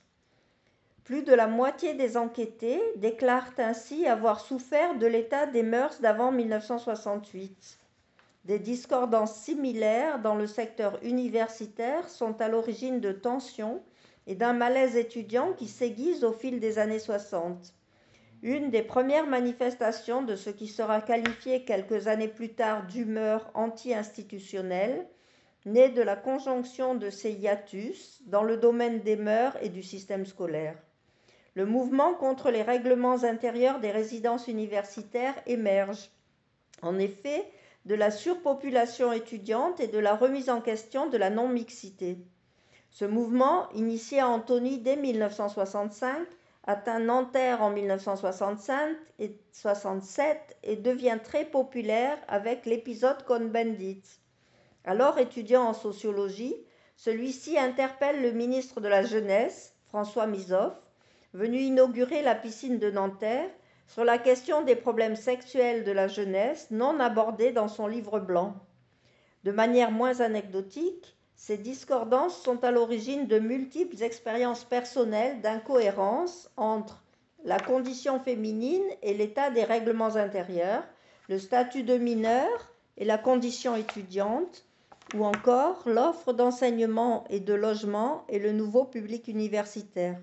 Plus de la moitié des enquêtés déclarent ainsi avoir souffert de l'état des mœurs d'avant mille neuf cent soixante-huit. Des discordances similaires dans le secteur universitaire sont à l'origine de tensions et d'un malaise étudiant qui s'aiguise au fil des années soixante. Une des premières manifestations de ce qui sera qualifié quelques années plus tard d'humeur anti-institutionnelle naît de la conjonction de ces hiatus dans le domaine des mœurs et du système scolaire. Le mouvement contre les règlements intérieurs des résidences universitaires émerge. En effet, de la surpopulation étudiante et de la remise en question de la non-mixité. Ce mouvement, initié à Antony dès mille neuf cent soixante-cinq, atteint Nanterre en mille neuf cent soixante-cinq et soixante-sept et devient très populaire avec l'épisode Cohn-Bendit. Alors étudiant en sociologie, celui-ci interpelle le ministre de la Jeunesse, François Mizoff, venu inaugurer la piscine de Nanterre, sur la question des problèmes sexuels de la jeunesse non abordés dans son livre blanc. De manière moins anecdotique, ces discordances sont à l'origine de multiples expériences personnelles d'incohérence entre la condition féminine et l'état des règlements intérieurs, le statut de mineur et la condition étudiante, ou encore l'offre d'enseignement et de logement et le nouveau public universitaire.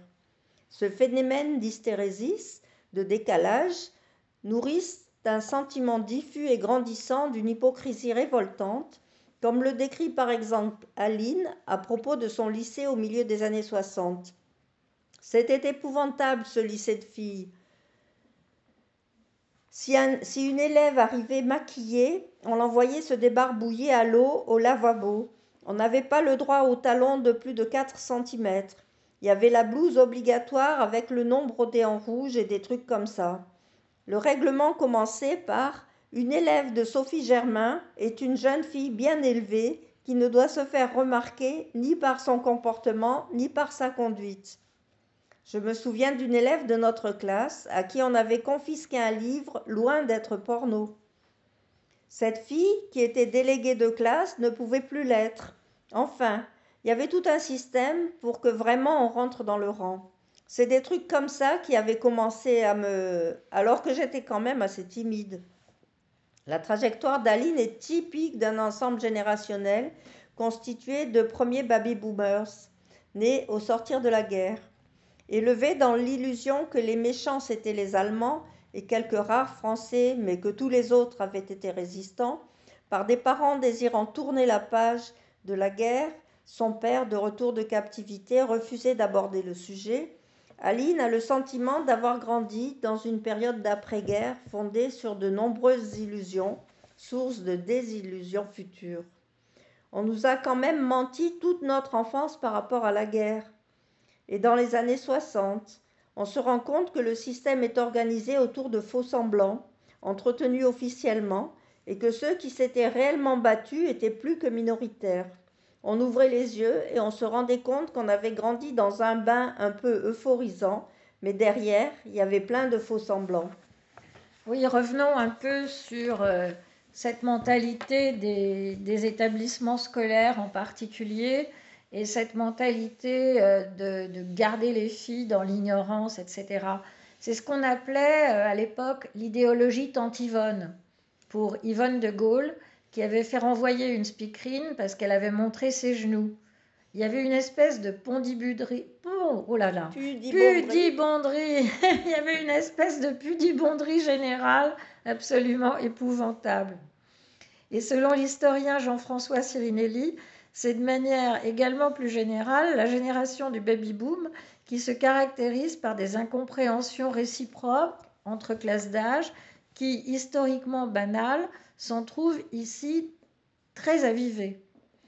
Ce phénomène d'hystérésis, de décalage, nourrissent un sentiment diffus et grandissant d'une hypocrisie révoltante, comme le décrit par exemple Aline à propos de son lycée au milieu des années soixante. C'était épouvantable ce lycée de filles. Si, un, si une élève arrivait maquillée, on l'envoyait se débarbouiller à l'eau au lavabo. On n'avait pas le droit aux talons de plus de quatre centimètres. Il y avait la blouse obligatoire avec le nom brodé en rouge et des trucs comme ça. Le règlement commençait par « Une élève de Sophie Germain est une jeune fille bien élevée qui ne doit se faire remarquer ni par son comportement ni par sa conduite. » Je me souviens d'une élève de notre classe à qui on avait confisqué un livre loin d'être porno. Cette fille, qui était déléguée de classe, ne pouvait plus l'être. Enfin, il y avait tout un système pour que vraiment on rentre dans le rang. C'est des trucs comme ça qui avaient commencé à me... alors que j'étais quand même assez timide. La trajectoire d'Aline est typique d'un ensemble générationnel constitué de premiers baby-boomers, nés au sortir de la guerre, élevés dans l'illusion que les méchants c'étaient les Allemands et quelques rares Français, mais que tous les autres avaient été résistants, par des parents désirant tourner la page de la guerre. Son père, de retour de captivité, refusait d'aborder le sujet. Aline a le sentiment d'avoir grandi dans une période d'après-guerre fondée sur de nombreuses illusions, source de désillusions futures. On nous a quand même menti toute notre enfance par rapport à la guerre. Et dans les années soixante, on se rend compte que le système est organisé autour de faux semblants, entretenus officiellement, et que ceux qui s'étaient réellement battus étaient plus que minoritaires. On ouvrait les yeux et on se rendait compte qu'on avait grandi dans un bain un peu euphorisant, mais derrière, il y avait plein de faux semblants. Oui, revenons un peu sur euh, cette mentalité des, des établissements scolaires en particulier, et cette mentalité euh, de, de garder les filles dans l'ignorance, et cetera. C'est ce qu'on appelait euh, à l'époque l'idéologie tantivonne, pour Yvonne de Gaulle, qui avait fait renvoyer une speakerine parce qu'elle avait montré ses genoux. Il y avait une espèce de pondibonderie. Oh, oh là là. Pudibonderie. Pudibonderie. Il y avait une espèce de pudibonderie générale absolument épouvantable. Et selon l'historien Jean-François Sirinelli, c'est de manière également plus générale la génération du baby-boom qui se caractérise par des incompréhensions réciproques entre classes d'âge qui, historiquement banales, s'en trouvent ici très avivées.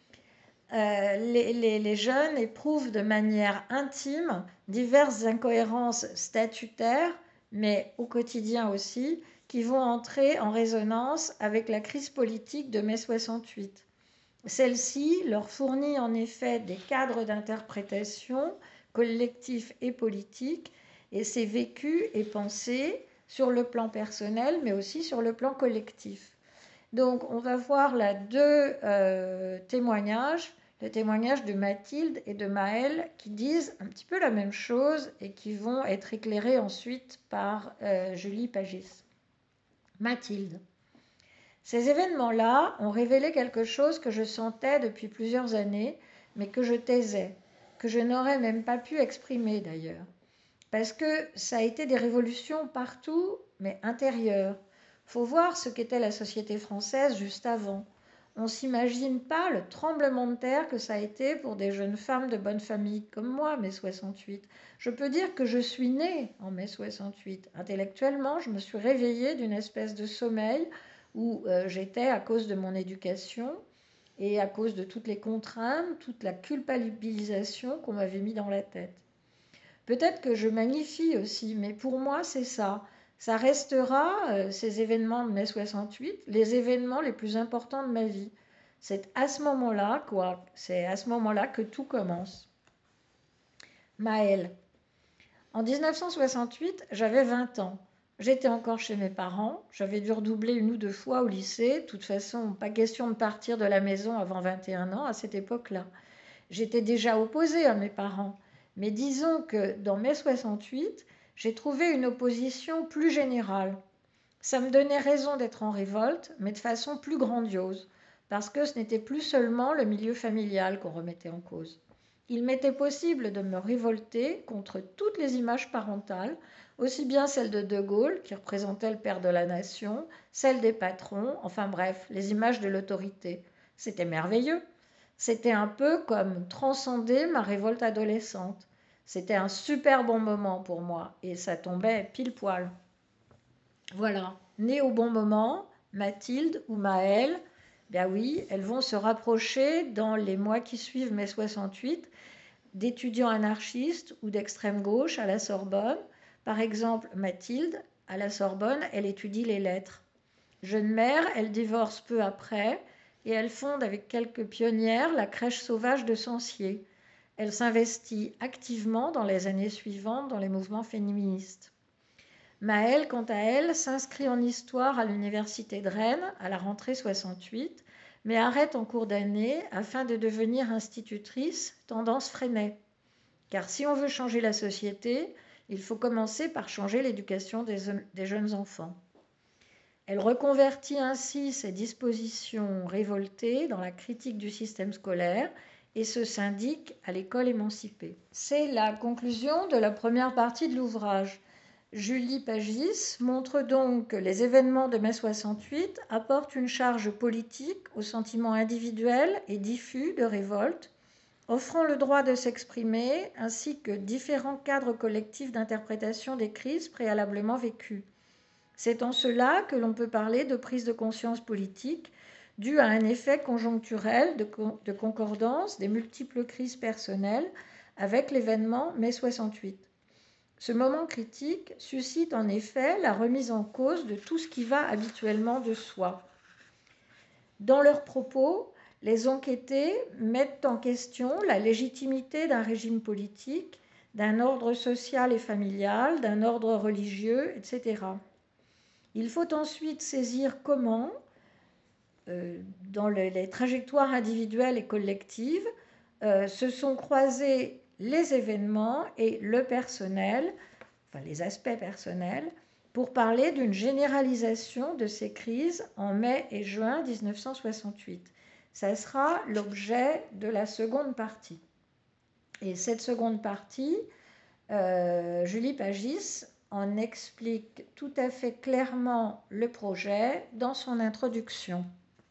Euh, les, les, les jeunes éprouvent de manière intime diverses incohérences statutaires, mais au quotidien aussi, qui vont entrer en résonance avec la crise politique de mai soixante-huit. Celle-ci leur fournit en effet des cadres d'interprétation collectifs et politiques, et c'est vécu et pensé sur le plan personnel, mais aussi sur le plan collectif. Donc, on va voir là deux euh, témoignages, le témoignage de Mathilde et de Maëlle, qui disent un petit peu la même chose et qui vont être éclairés ensuite par euh, Julie Pagis. Mathilde. Ces événements-là ont révélé quelque chose que je sentais depuis plusieurs années, mais que je taisais, que je n'aurais même pas pu exprimer d'ailleurs. Parce que ça a été des révolutions partout, mais intérieures. Il faut voir ce qu'était la société française juste avant. On ne s'imagine pas le tremblement de terre que ça a été pour des jeunes femmes de bonne famille comme moi, mai soixante-huit. Je peux dire que je suis née en mai soixante-huit. Intellectuellement, je me suis réveillée d'une espèce de sommeil où euh, j'étais à cause de mon éducation et à cause de toutes les contraintes, toute la culpabilisation qu'on m'avait mis dans la tête. Peut-être que je magnifie aussi, mais pour moi, c'est ça. Ça restera, euh, ces événements de mai soixante-huit, les événements les plus importants de ma vie. C'est à ce moment-là, quoi, c'est à ce moment-là que tout commence. Maëlle. En dix-neuf cent soixante-huit, j'avais vingt ans. J'étais encore chez mes parents. J'avais dû redoubler une ou deux fois au lycée. De toute façon, pas question de partir de la maison avant vingt et un ans à cette époque-là. J'étais déjà opposée à mes parents. Mais disons que dans mai soixante-huit, j'ai trouvé une opposition plus générale. Ça me donnait raison d'être en révolte, mais de façon plus grandiose, parce que ce n'était plus seulement le milieu familial qu'on remettait en cause. Il m'était possible de me révolter contre toutes les images parentales, aussi bien celles de De Gaulle, qui représentait le père de la nation, celles des patrons, enfin bref, les images de l'autorité. C'était merveilleux. C'était un peu comme transcender ma révolte adolescente. C'était un super bon moment pour moi et ça tombait pile poil. Voilà, née au bon moment, Mathilde ou Maëlle, ben oui, elles vont se rapprocher dans les mois qui suivent mai soixante-huit d'étudiants anarchistes ou d'extrême gauche à la Sorbonne. Par exemple, Mathilde, à la Sorbonne, elle étudie les lettres. Jeune mère, elle divorce peu après et elle fonde avec quelques pionnières la crèche sauvage de Sancier. Elle s'investit activement dans les années suivantes dans les mouvements féministes. Maëlle, quant à elle, s'inscrit en histoire à l'université de Rennes à la rentrée soixante-huit, mais arrête en cours d'année afin de devenir institutrice, tendance Freinet. Car si on veut changer la société, il faut commencer par changer l'éducation des, des jeunes enfants. Elle reconvertit ainsi ses dispositions révoltées dans la critique du système scolaire et se syndique à l'école émancipée. C'est la conclusion de la première partie de l'ouvrage. Julie Pagis montre donc que les événements de mai soixante-huit apportent une charge politique au sentiment individuel et diffus de révolte, offrant le droit de s'exprimer ainsi que différents cadres collectifs d'interprétation des crises préalablement vécues. C'est en cela que l'on peut parler de prise de conscience politique due à un effet conjoncturel de, co- de concordance des multiples crises personnelles avec l'événement mai soixante-huit. Ce moment critique suscite en effet la remise en cause de tout ce qui va habituellement de soi. Dans leurs propos, les enquêtés mettent en question la légitimité d'un régime politique, d'un ordre social et familial, d'un ordre religieux, et cetera. Il faut ensuite saisir comment, euh, dans les, les trajectoires individuelles et collectives, euh, se sont croisés les événements et le personnel, enfin les aspects personnels, pour parler d'une généralisation de ces crises en mai et juin dix-neuf cent soixante-huit. Ça sera l'objet de la seconde partie. Et cette seconde partie, euh, Julie Pagis en explique tout à fait clairement le projet dans son introduction.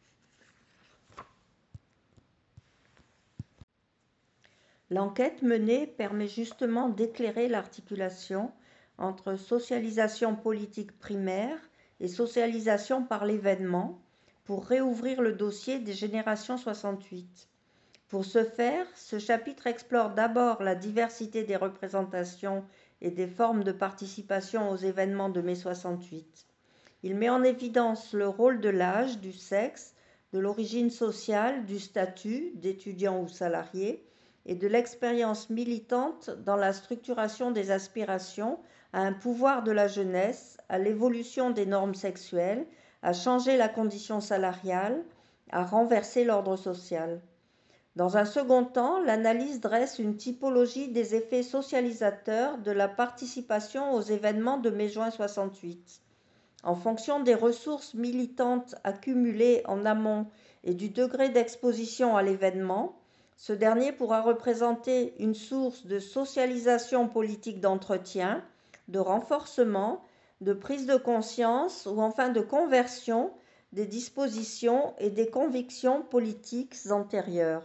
L'enquête menée permet justement d'éclairer l'articulation entre socialisation politique primaire et socialisation par l'événement pour réouvrir le dossier des générations soixante-huit. Pour ce faire, ce chapitre explore d'abord la diversité des représentations et des formes de participation aux événements de mai soixante-huit. Il met en évidence le rôle de l'âge, du sexe, de l'origine sociale, du statut d'étudiant ou salarié et de l'expérience militante dans la structuration des aspirations à un pouvoir de la jeunesse, à l'évolution des normes sexuelles, à changer la condition salariale, à renverser l'ordre social. Dans un second temps, l'analyse dresse une typologie des effets socialisateurs de la participation aux événements de mai-juin soixante-huit. En fonction des ressources militantes accumulées en amont et du degré d'exposition à l'événement, ce dernier pourra représenter une source de socialisation politique d'entretien, de renforcement, de prise de conscience ou enfin de conversion des dispositions et des convictions politiques antérieures.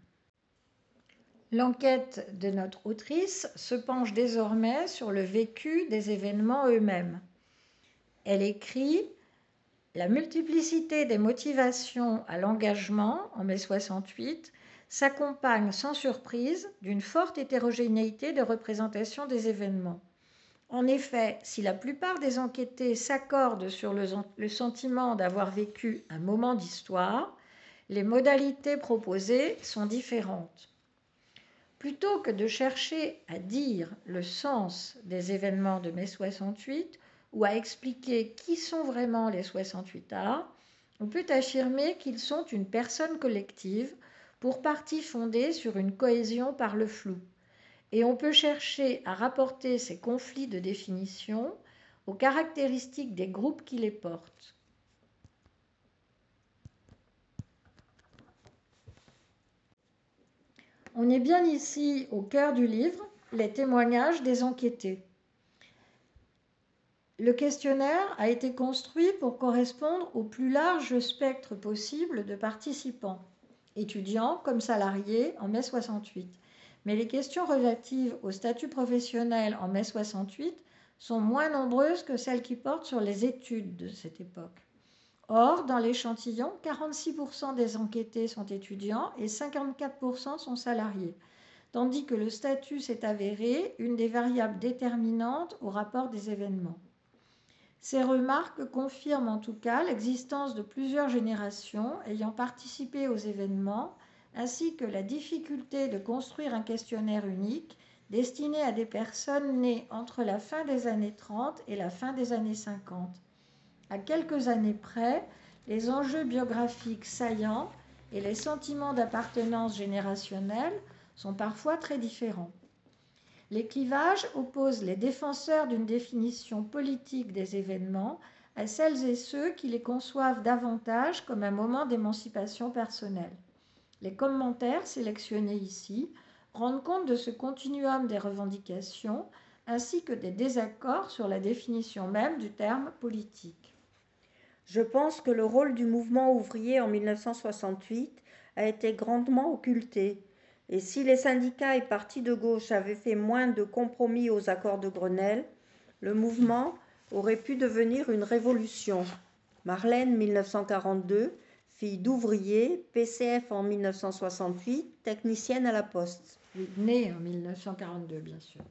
L'enquête de notre autrice se penche désormais sur le vécu des événements eux-mêmes. Elle écrit « La multiplicité des motivations à l'engagement en mai soixante-huit s'accompagne sans surprise d'une forte hétérogénéité de représentation des événements. En effet, si la plupart des enquêtés s'accordent sur le, le sentiment d'avoir vécu un moment d'histoire, les modalités proposées sont différentes. Plutôt que de chercher à dire le sens des événements de mai soixante-huit ou à expliquer qui sont vraiment les soixante-huitards, on peut affirmer qu'ils sont une personne collective, pour partie fondée sur une cohésion par le flou. Et on peut chercher à rapporter ces conflits de définition aux caractéristiques des groupes qui les portent. On est bien ici au cœur du livre, les témoignages des enquêtés. Le questionnaire a été construit pour correspondre au plus large spectre possible de participants, étudiants comme salariés en mai soixante-huit. Mais les questions relatives au statut professionnel en mai soixante-huit sont moins nombreuses que celles qui portent sur les études de cette époque. Or, dans l'échantillon, quarante-six pour cent des enquêtés sont étudiants et cinquante-quatre pour cent sont salariés, tandis que le statut s'est avéré une des variables déterminantes au rapport des événements. Ces remarques confirment en tout cas l'existence de plusieurs générations ayant participé aux événements, ainsi que la difficulté de construire un questionnaire unique destiné à des personnes nées entre la fin des années trente et la fin des années cinquante. À quelques années près, les enjeux biographiques saillants et les sentiments d'appartenance générationnelle sont parfois très différents. Les clivages opposent les défenseurs d'une définition politique des événements à celles et ceux qui les conçoivent davantage comme un moment d'émancipation personnelle. Les commentaires sélectionnés ici rendent compte de ce continuum des revendications ainsi que des désaccords sur la définition même du terme politique. Je pense que le rôle du mouvement ouvrier en mille neuf cent soixante-huit a été grandement occulté. Et si les syndicats et partis de gauche avaient fait moins de compromis aux accords de Grenelle, le mouvement aurait pu devenir une révolution. Marlène, mille neuf cent quarante-deux, fille d'ouvrier, P C F en mille neuf cent soixante-huit, technicienne à la Poste. Oui, née en mille neuf cent quarante-deux, bien sûr.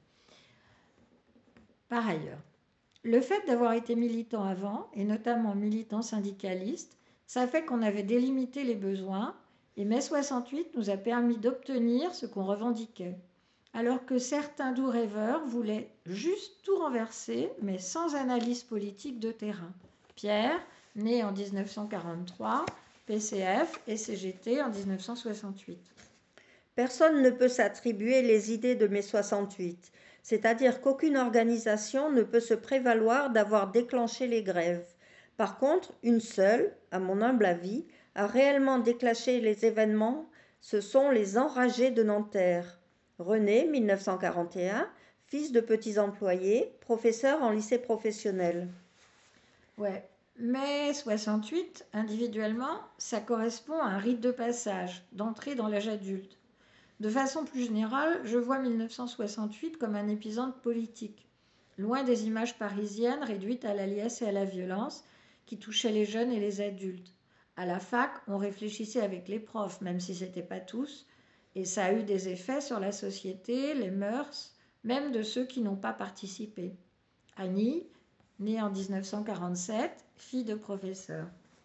Par ailleurs, le fait d'avoir été militant avant, et notamment militant syndicaliste, ça fait qu'on avait délimité les besoins, et mai soixante-huit nous a permis d'obtenir ce qu'on revendiquait, alors que certains doux rêveurs voulaient juste tout renverser, mais sans analyse politique de terrain. Pierre, né en dix-neuf cent quarante-trois, P C F et C G T en dix-neuf cent soixante-huit. Personne ne peut s'attribuer les idées de mai soixante-huit, c'est-à-dire qu'aucune organisation ne peut se prévaloir d'avoir déclenché les grèves. Par contre, une seule, à mon humble avis, a réellement déclenché les événements, ce sont les enragés de Nanterre. René, mille neuf cent quarante et un, fils de petits employés, professeur en lycée professionnel. Ouais, mai soixante-huit, individuellement, ça correspond à un rite de passage, d'entrée dans l'âge adulte. De façon plus générale, je vois mille neuf cent soixante-huit comme un épisode politique, loin des images parisiennes réduites à la liesse et à la violence qui touchaient les jeunes et les adultes. À la fac, on réfléchissait avec les profs, même si ce n'était pas tous, et ça a eu des effets sur la société, les mœurs, même de ceux qui n'ont pas participé. Annie, née en dix-neuf cent quarante-sept, fille de professeur.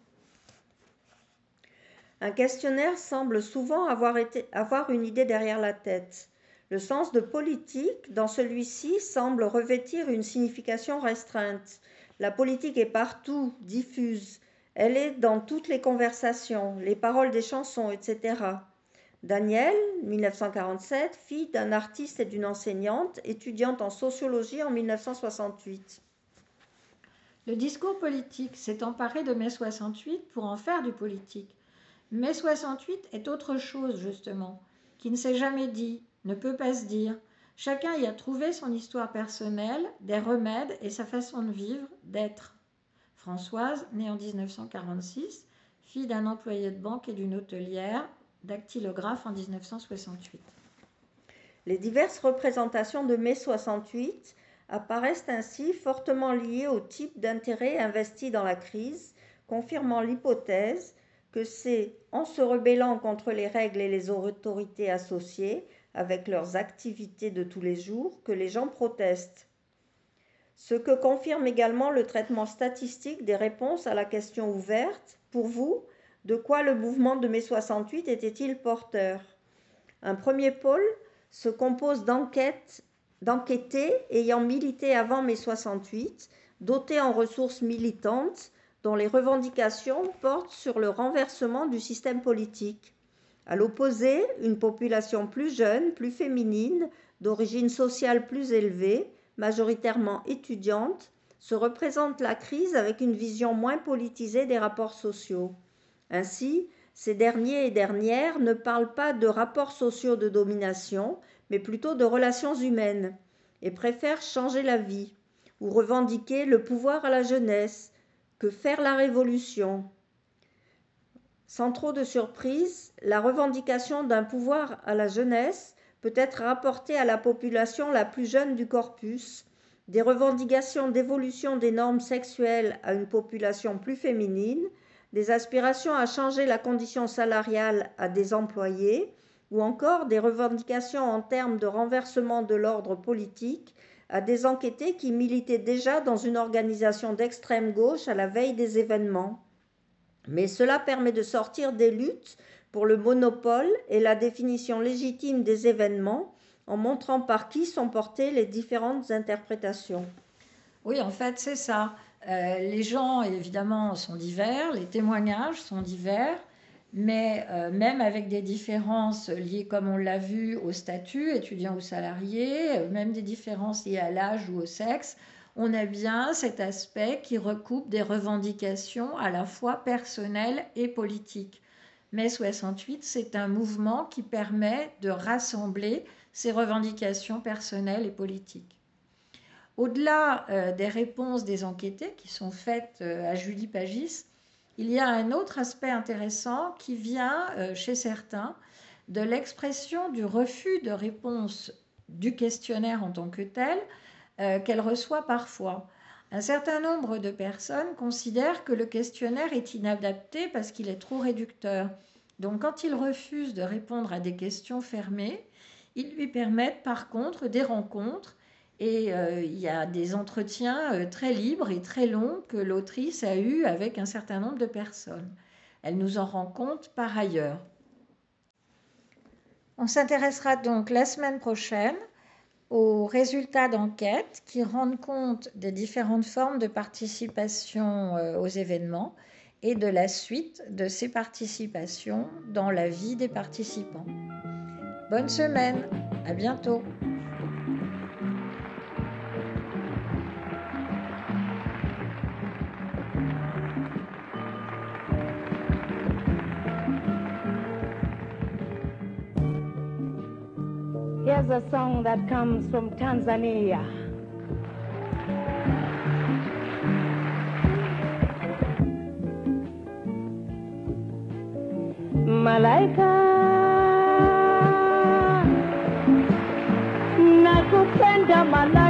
Un questionnaire semble souvent avoir, été, avoir une idée derrière la tête. Le sens de politique dans celui-ci semble revêtir une signification restreinte. La politique est partout, diffuse. Elle est dans toutes les conversations, les paroles des chansons, et cetera. Danielle, mille neuf cent quarante-sept, fille d'un artiste et d'une enseignante, étudiante en sociologie en mille neuf cent soixante-huit. Le discours politique s'est emparé de mai soixante-huit pour en faire du politique. mai soixante-huit est autre chose, justement, qui ne s'est jamais dit, ne peut pas se dire. Chacun y a trouvé son histoire personnelle, des remèdes et sa façon de vivre, d'être. Françoise, née en dix-neuf cent quarante-six, fille d'un employé de banque et d'une hôtelière, dactylographe en dix-neuf cent soixante-huit. Les diverses représentations de mai soixante-huit apparaissent ainsi fortement liées au type d'intérêt investi dans la crise, confirmant l'hypothèse que c'est en se rebellant contre les règles et les autorités associées, avec leurs activités de tous les jours, que les gens protestent. Ce que confirme également le traitement statistique des réponses à la question ouverte. Pour vous, de quoi le mouvement de mai soixante-huit était-il porteur ? Un premier pôle se compose d'enquêtes, d'enquêtés ayant milité avant mai soixante-huit, dotés en ressources militantes, dont les revendications portent sur le renversement du système politique. À l'opposé, une population plus jeune, plus féminine, d'origine sociale plus élevée, majoritairement étudiante, se représente la crise avec une vision moins politisée des rapports sociaux. Ainsi, ces derniers et dernières ne parlent pas de rapports sociaux de domination, mais plutôt de relations humaines, et préfèrent changer la vie, ou revendiquer le pouvoir à la jeunesse, que faire la révolution. Sans trop de surprise, la revendication d'un pouvoir à la jeunesse peut être rapportée à la population la plus jeune du corpus, des revendications d'évolution des normes sexuelles à une population plus féminine, des aspirations à changer la condition salariale à des employés, ou encore des revendications en termes de renversement de l'ordre politique à des enquêtés qui militaient déjà dans une organisation d'extrême gauche à la veille des événements. Mais cela permet de sortir des luttes pour le monopole et la définition légitime des événements en montrant par qui sont portées les différentes interprétations. Oui, en fait, c'est ça. Euh, les gens, évidemment, sont divers, les témoignages sont divers, mais euh, même avec des différences liées, comme on l'a vu, au statut, étudiant ou salarié, euh, même des différences liées à l'âge ou au sexe, on a bien cet aspect qui recoupe des revendications à la fois personnelles et politiques. Mai soixante-huit, c'est un mouvement qui permet de rassembler ces revendications personnelles et politiques. Au-delà euh, des réponses des enquêtés qui sont faites euh, à Julie Pagis, il y a un autre aspect intéressant qui vient euh, chez certains de l'expression du refus de réponse du questionnaire en tant que tel euh, qu'elle reçoit parfois. Un certain nombre de personnes considèrent que le questionnaire est inadapté parce qu'il est trop réducteur. Donc quand il refuse de répondre à des questions fermées, ils lui permettent par contre des rencontres et euh, il y a des entretiens euh, très libres et très longs que l'autrice a eus avec un certain nombre de personnes. Elle nous en rend compte par ailleurs. On s'intéressera donc la semaine prochaine aux résultats d'enquête qui rendent compte des différentes formes de participation euh, aux événements et de la suite de ces participations dans la vie des participants. Bonne semaine, à bientôt. Here's a song that comes from Tanzania. Malaika, nakupenda malaika.